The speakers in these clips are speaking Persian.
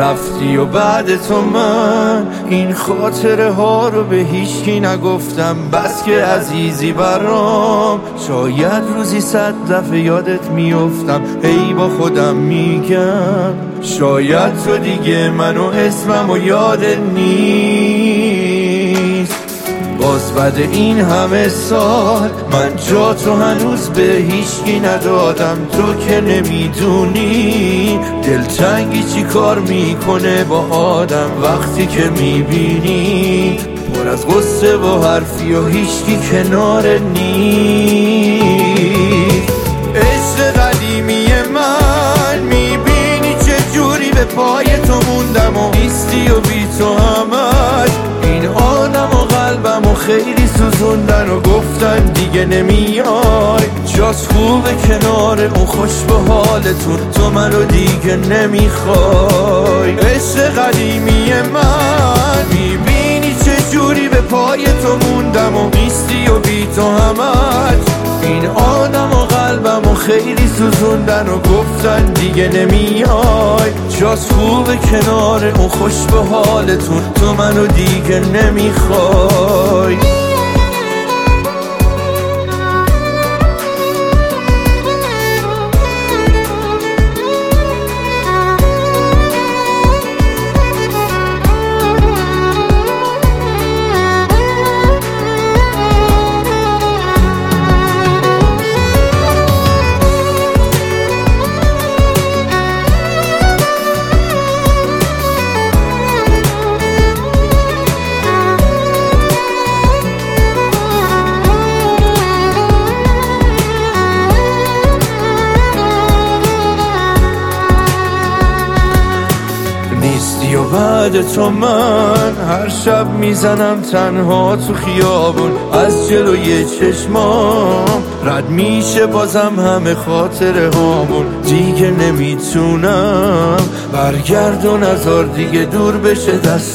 رفتی و بعد تو من این خاطره ها رو به هیچکی نگفتم. بس که عزیزی برام، شاید روزی 100 دفعه یادت میافتم. هی با خودم میگم شاید تو دیگه منو اسمم و یادت نیست. باز بعد این همه سال من جا تو هنوز به هیچکی ندادم. تو که نمیدونی دلتنگی چی کار میکنه با آدم وقتی که میبینی پر از غصه و حرفی و هیچکی کنار نیست. عشق قدیمی من میبینی چه جوری به پای تو موندم و نیستی و بی تو همش این آدم و قلبم و خیلی سوزوندن و گفتن دیگه نمیای. جاست خوبه کنار اون خوش به حالتون، تو منو دیگه نمیخوای. عشق قدیمی من میبینی چه جوری به پای تو موندم و نیستی و بی تو همش این آدم و قلبم و خیلی سوزوندن و گفتن دیگه نمیای. جاست خوبه کنار اون خوش به حالتون، تو منو دیگه نمیخوای. نیستی و بعد تو من هر شب میزنم تنها تو خیابون. از جلوی چشمام رد میشه بازم همه خاطره هامون. دیگه نمیتونم برگرد و نذار دیگه دور بشه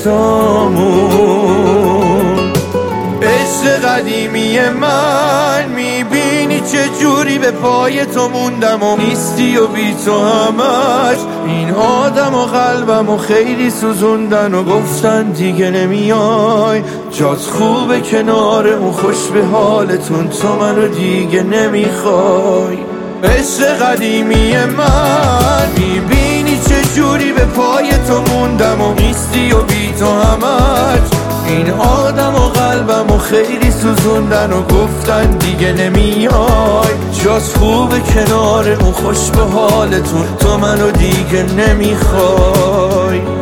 دستامون. عشق قدیمی من میبینی چه جوری به پای تو موندم و نیستی و بی تو همش این آدم و قلبم و خیلی سوزوندن و گفتن دیگه نمیای. جاست خوبه کنار اون خوش به حالتون، تو منو دیگه نمیخوای. عشق قدیمی من میبینی چه جوری به پای تو موندم و نیستی و بی تو همش این آدم و قلبم و خیلی سوزوندن و گفتن دیگه نمیای. جاست خوبه کنار اون خوش به حالتون، تو منو دیگه نمیخوای.